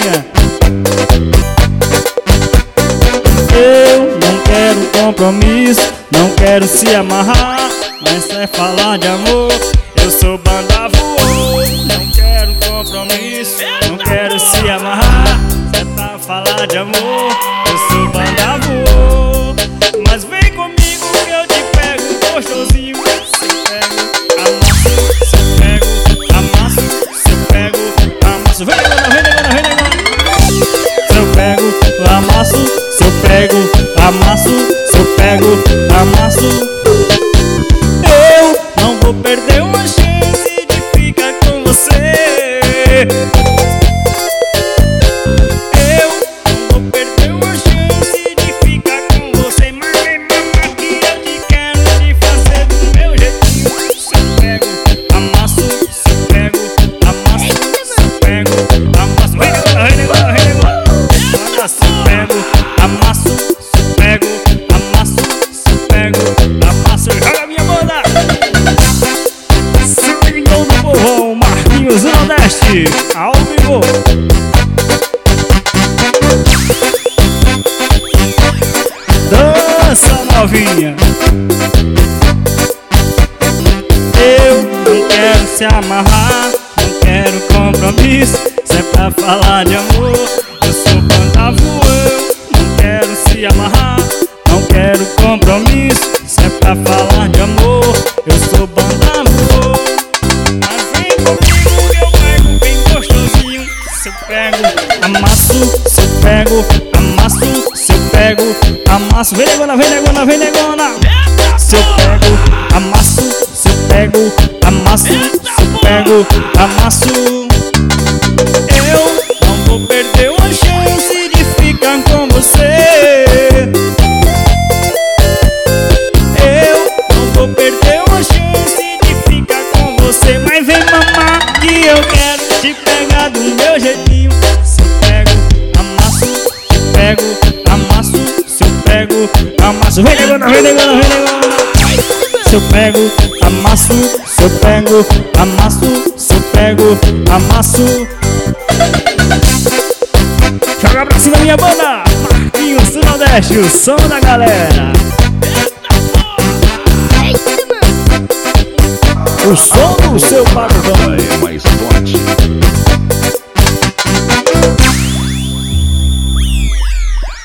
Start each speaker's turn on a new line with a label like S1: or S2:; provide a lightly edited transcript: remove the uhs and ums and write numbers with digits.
S1: novinha. Eu não quero compromisso, não quero se amarrar, mas é falar de amor. Eu sou banda voou. Não quero compromisso, não quero se amarrar, é pra falar de amor. Eu sou banda voou. Mas vem comigo que eu te pego gostosinho. Se pego, amasso, se pego, amasso, se pego, amasso. Vem negona, vem negona, vem negona. Se eu pego, amasso, se eu pego, amasso, se eu pego, amasso. Eu não vou perder uma chance de ficar com você. Eu não vou perder uma chance de ficar com você. Mas vem mamar que eu te quero te fazer do meu jeitinho. Se eu pego, amasso, se eu pego, amasso, se eu pego, amasso. Vem negona, vem negona, vem negona. Olha, se eu pego, amasso, se eu pego, amasso, se eu pego, amasso. Joga minha banda. Singão do povão, Marquinhos Nordeste, ao vivo. Dança novinha. Eu não quero se amarrar, não quero compromisso, se é pra falar de amor. Eu sou banda voou. Não quero se amarrar, não quero compromisso, se é pra falar de amor. Eu sou banda voou. Mas vem comigo que eu pego bem gostosinho. Se eu pego, amasso, se eu pego, amasso, se eu pego, amasso. Vem negona, vem negona, vem negona. Se eu pego, amasso, se eu pego, amasso, se eu pego, amasso. Eu não vou perder uma chance de ficar com você. Eu não vou perder uma chance de ficar com você. Mas vem mamar que eu quero te pegar do meu jeitinho. Se eu pego, amasso, se eu pego, amasso, se eu pego, amasso. Vem negona, vem negona, vem negona. Se eu pego, amasso, se eu pego, amasso, se eu pego, amasso. Joga pra cima minha banda, Marquinhos do Nordeste, o som da galera. O som do seu pagodão.